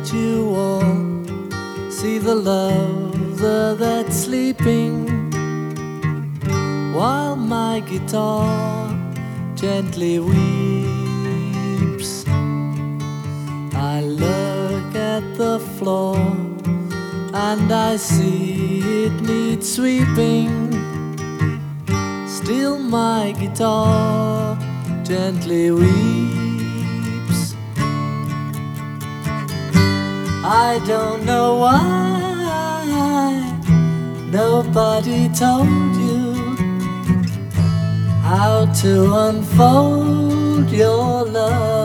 that you all see the lover that's sleeping, while my guitar gently weeps. I look at the floor and I see it needs sweeping. Still my guitar gently weeps. I don't know why nobody told you how to unfold your love.